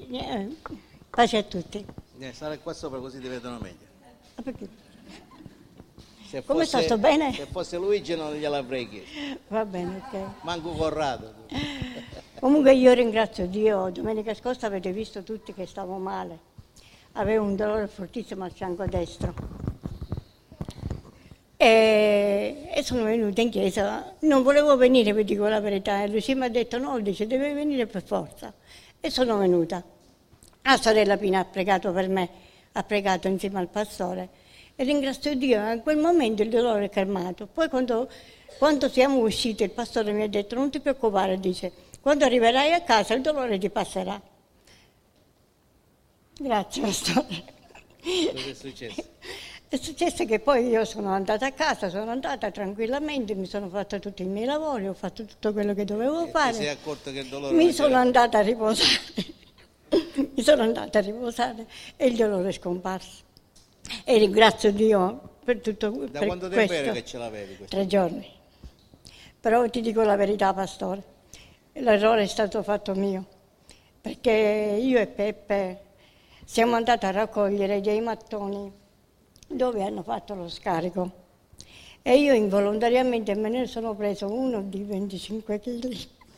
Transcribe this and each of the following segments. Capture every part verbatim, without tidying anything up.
eh, pace a tutti. Eh, stare qua sopra così ti vedono meglio. Ah, perché? Se Come fosse, sto, sto bene? Se fosse Luigi non gliel'avrei chiesto. Va bene, ok. Manco Corrado. Comunque io ringrazio Dio, domenica scorsa avete visto tutti che stavo male, avevo un dolore fortissimo al fianco destro e, e sono venuta in chiesa, non volevo venire, vi dico la verità, e Lucia mi ha detto no, dice deve venire per forza e sono venuta. La sorella Pina ha pregato per me, ha pregato insieme al pastore e ringrazio Dio, in quel momento il dolore è calmato, poi quando, quando siamo usciti il pastore mi ha detto non ti preoccupare, dice, quando arriverai a casa il dolore ti passerà. Grazie, pastore. Cosa è successo? È successo che poi io sono andata a casa, sono andata tranquillamente, mi sono fatta tutti i miei lavori, ho fatto tutto quello che dovevo E fare. ti sei accorto che il dolore Mi non sono c'era? andata a riposare, mi sono andata a riposare e il dolore è scomparso. E ringrazio Dio per tutto Da per quanto tempo questo. era che ce l'avevi questo? Tre giorni. Però ti dico la verità, pastore, l'errore è stato fatto mio, perché io e Peppe siamo andati a raccogliere dei mattoni dove hanno fatto lo scarico e io involontariamente me ne sono preso uno di venticinque chili.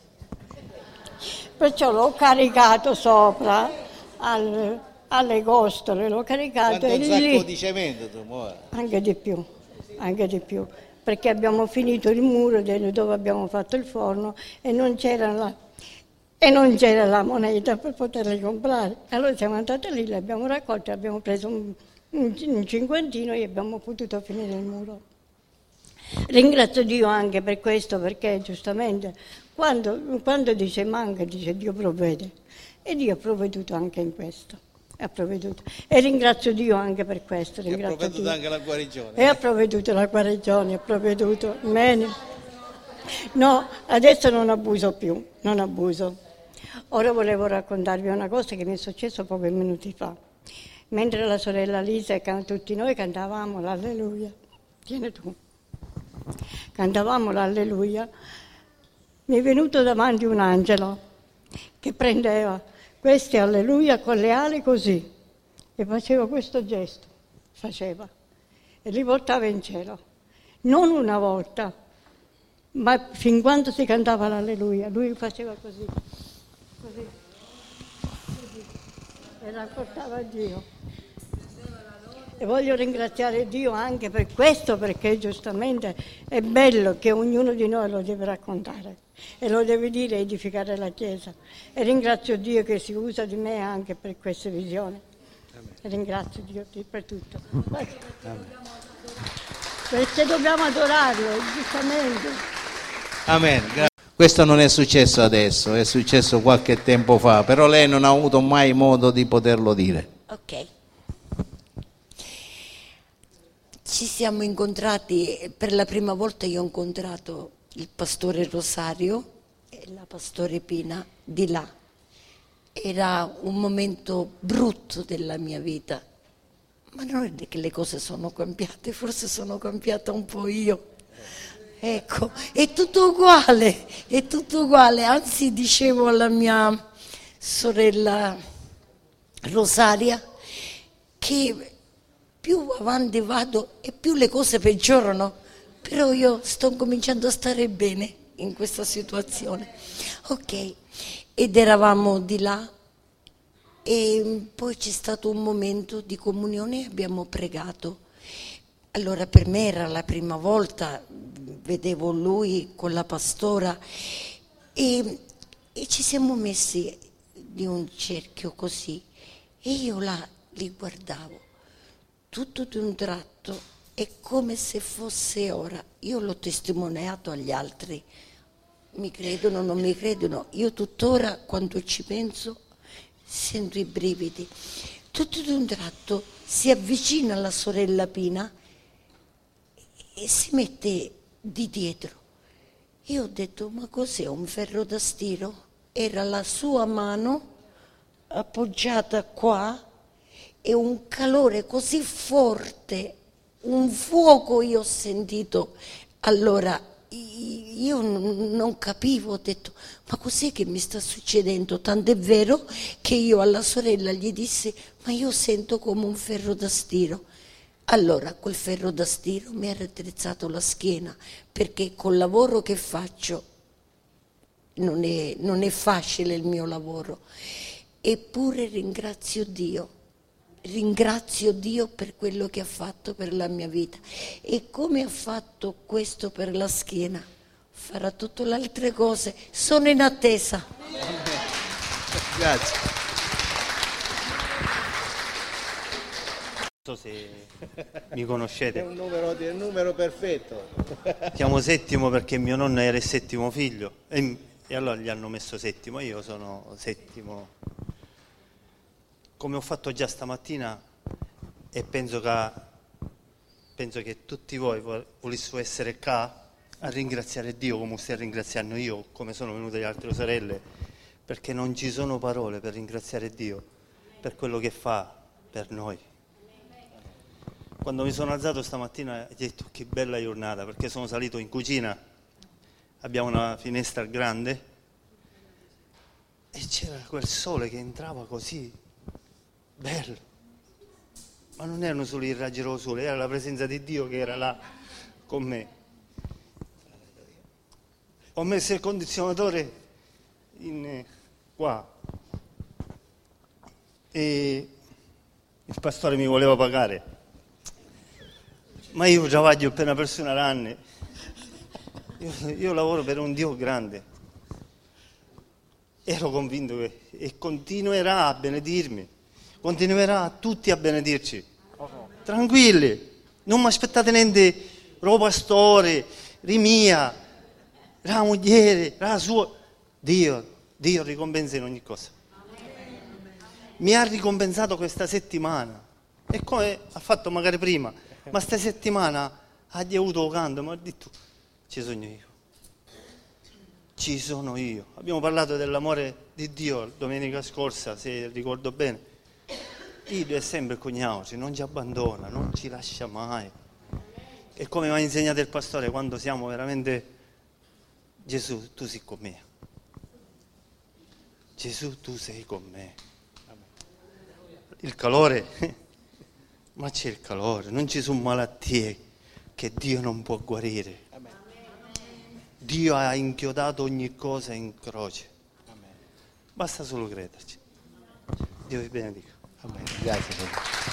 Perciò l'ho caricato sopra al, alle costole, l'ho caricato Quanto e un sacco lì, di cemento tu muovi? anche di più, anche di più, perché abbiamo finito il muro dove abbiamo fatto il forno e non c'era la, e non c'era la moneta per poterli comprare. Allora siamo andati lì, li abbiamo raccolti, abbiamo preso un, un, un cinquantino e abbiamo potuto finire il muro. Ringrazio Dio anche per questo, perché giustamente quando, quando dice manca, dice Dio provvede. E Dio ha provveduto anche in questo. Ha provveduto. E ringrazio Dio anche per questo. Ti ha Ringrazio provveduto Dio. anche la guarigione. E ha provveduto la guarigione, ha provveduto. Bene. No, adesso non abuso più, non abuso. Ora volevo raccontarvi una cosa che mi è successa pochi minuti fa. Mentre la sorella Lisa e can- tutti noi cantavamo l'Alleluia, tieni tu, cantavamo l'Alleluia, mi è venuto davanti un angelo che prendeva questi Alleluia con le ali così e faceva questo gesto, faceva, e li portava in cielo. Non una volta, ma fin quando si cantava l'Alleluia, lui faceva così, così, così, e la portava a Dio. E voglio ringraziare Dio anche per questo, perché giustamente è bello che ognuno di noi lo deve raccontare e lo deve dire e edificare la Chiesa. E ringrazio Dio che si usa di me anche per queste visioni. E ringrazio Dio per tutto. Amen. Perché dobbiamo adorarlo, giustamente. Amen. Gra- Questo non è successo adesso, è successo qualche tempo fa, però lei non ha avuto mai modo di poterlo dire. Ok. Ci siamo incontrati, per la prima volta io ho incontrato il pastore Rosario e la pastore Pina di là. Era un momento brutto della mia vita, ma non è che le cose sono cambiate, forse sono cambiata un po' io. Ecco, è tutto uguale, è tutto uguale, anzi dicevo alla mia sorella Rosaria che più avanti vado e più le cose peggiorano, però io sto cominciando a stare bene in questa situazione. Ok, ed eravamo di là e poi c'è stato un momento di comunione e abbiamo pregato. Allora per me era la prima volta, vedevo lui con la pastora e, e ci siamo messi di un cerchio così e io là li guardavo. Tutto di un tratto è come se fosse ora. Io l'ho testimoniato agli altri, mi credono o non mi credono, io tuttora quando ci penso sento i brividi. Tutto di un tratto si avvicina alla sorella Pina e si mette di dietro. Io ho detto, ma cos'è, un ferro da stiro? Era la sua mano appoggiata qua e un calore così forte, un fuoco io ho sentito. Allora io non, non capivo, ho detto, ma cos'è che mi sta succedendo? Tant'è vero che io alla sorella gli dissi, ma io sento come un ferro da stiro. Allora quel ferro da stiro mi ha raddrizzato la schiena, perché col lavoro che faccio non è, non è facile il mio lavoro, eppure ringrazio Dio, ringrazio Dio per quello che ha fatto per la mia vita, e come ha fatto questo per la schiena, farà tutte le altre cose, sono in attesa. Grazie. Non so se mi conoscete. È un numero, è un numero perfetto. Chiamo Settimo perché mio nonno era il settimo figlio e, e allora gli hanno messo Settimo, io sono Settimo. Come ho fatto già stamattina, e penso che, penso che tutti voi volessero essere qua a ringraziare Dio come stai ringraziando io, come sono venute le altre sorelle, perché non ci sono parole per ringraziare Dio per quello che fa per noi. Quando mi sono alzato stamattina ho detto che bella giornata, perché sono salito in cucina, abbiamo una finestra grande e c'era quel sole che entrava così, bello, ma non erano solo i raggi dello sole, era la presenza di Dio che era là con me. Ho messo il condizionatore in, qua e il pastore mi voleva pagare. Ma io travaglio per una persona anni, io, io lavoro per un Dio grande, ero convinto che e continuerà a benedirmi, continuerà tutti a benedirci, tranquilli, non mi aspettate niente, lo pastore, rimia, la moglie, la sua, Dio, Dio ricompensa in ogni cosa. Mi ha ricompensato questa settimana, e come ha fatto magari prima, ma sta settimana ha avuto canto, mi ha detto, ci sono io, ci sono io. Abbiamo parlato dell'amore di Dio domenica scorsa, se ricordo bene. Dio è sempre con noi, non ci abbandona, non ci lascia mai. E come mi ha insegnato il pastore, quando siamo veramente, Gesù, tu sei con me. Gesù, tu sei con me. Il calore... Ma c'è il calore, non ci sono malattie che Dio non può guarire. Amen. Dio ha inchiodato ogni cosa in croce. Amen. Basta solo crederci. Dio vi benedica. Amen. Grazie.